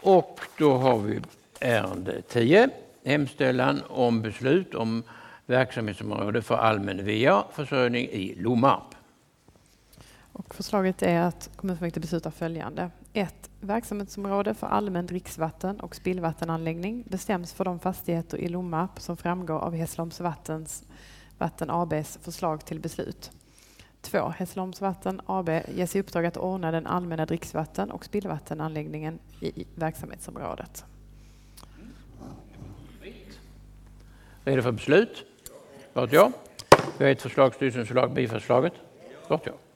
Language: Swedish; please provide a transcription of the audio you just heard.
Och då har vi ärende 10. Hemställan om beslut om verksamhetsområde för allmän VA-försörjning i Lommarp. Och förslaget är att kommunfullmäktige beslutar följande. 1. Verksamhetsområde för allmän dricksvatten och spillvattenanläggning bestäms för de fastigheter i Lommarp som framgår av Hässleholms Vatten ABs förslag till beslut. 2. Hässleholms Vatten AB ges i uppdrag att ordna den allmänna dricksvatten- och spillvattenanläggningen i verksamhetsområdet. Redo för beslut? Vart ja. Vi har ett förslag, styrelsens förslag, bifallsförslaget. Vart ja.